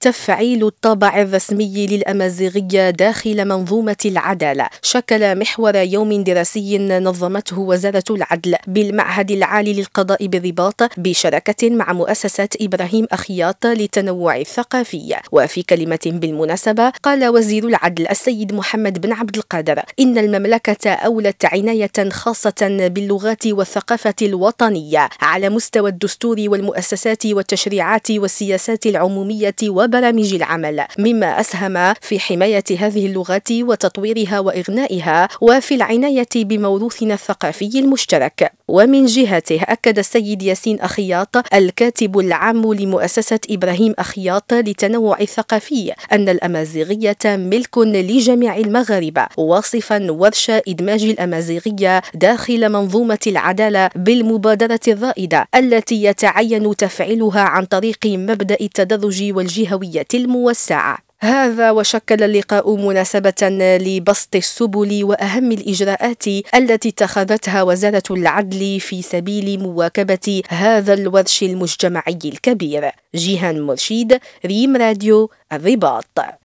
تفعيل الطابع الرسمي للأمازيغية داخل منظومة العدالة شكل محور يوم دراسي نظمته وزارة العدل بالمعهد العالي للقضاء بالرباط بشراكة مع مؤسسة إبراهيم أخياط للتنوع الثقافي. وفي كلمة بالمناسبة قال وزير العدل السيد محمد بن عبد القادر إن المملكة أولت عناية خاصة باللغات والثقافة الوطنية على مستوى الدستور والمؤسسات والتشريعات والسياسات العمومية وبرامج العمل، مما أسهم في حماية هذه اللغات وتطويرها وإغنائها وفي العناية بموروثنا الثقافي المشترك. ومن جهته أكد السيد ياسين أخياط الكاتب العام لمؤسسة إبراهيم أخياط للتنوع الثقافي أن الأمازيغية ملك لجميع المغاربة، واصفا ورش إدماج الأمازيغية داخل منظومة العدالة بالمبادرة الرائدة التي يتعين تفعيلها عن طريق مبدأ التدرج والجهوية الموسعة. هذا وشكل اللقاء مناسبة لبسط السبل وأهم الإجراءات التي اتخذتها وزارة العدل في سبيل مواكبة هذا الورش المجتمعي الكبير. جيهان مرشيد، ريم راديو الرباط.